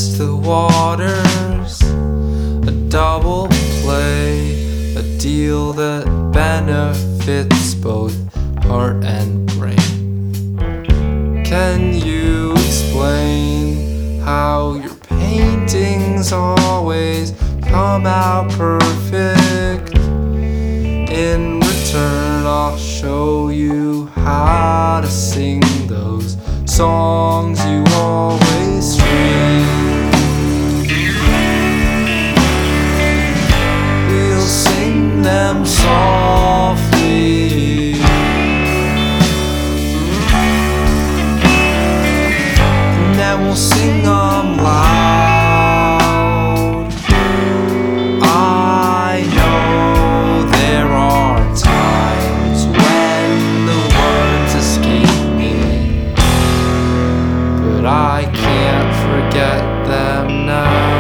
test the waters, a double play, a deal that benefits both heart and brain. Can you explain how your paintings always come out perfect? In return, I'll show you how to sing those songs you always dream. We'll sing them softly, and then we'll sing them loud. I know there are times when the words escape me, but I can't forget them now.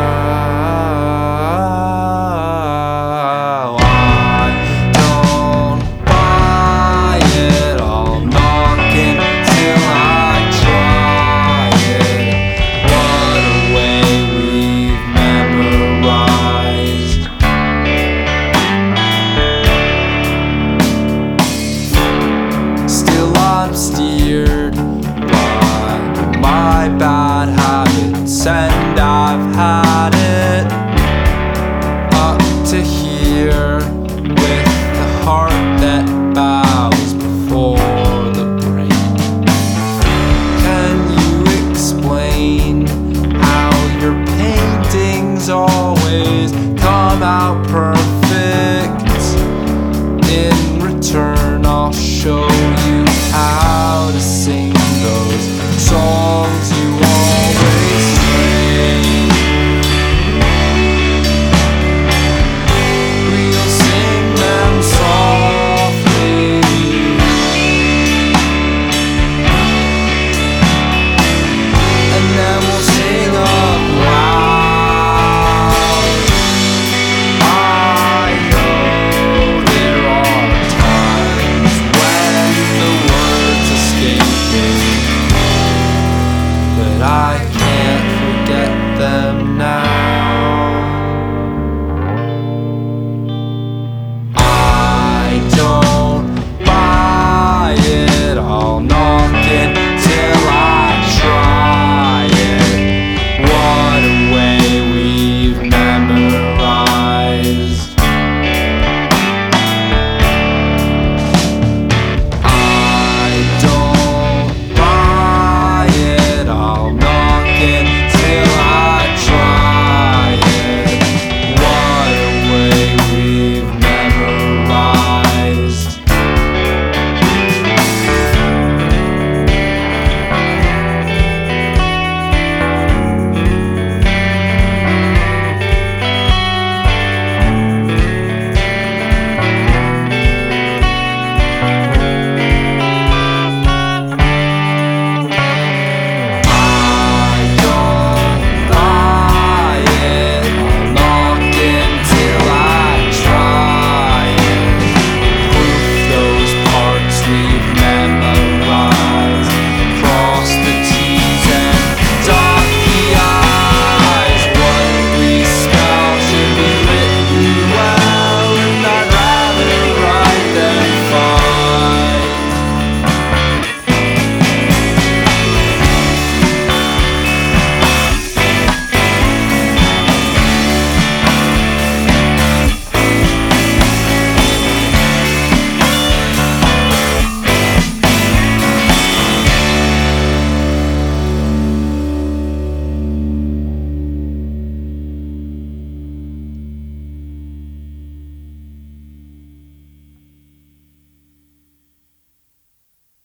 I don't buy it, I'll knock until I try it. What a way we've memorized. Still I'm steered by my bad habits, and I've had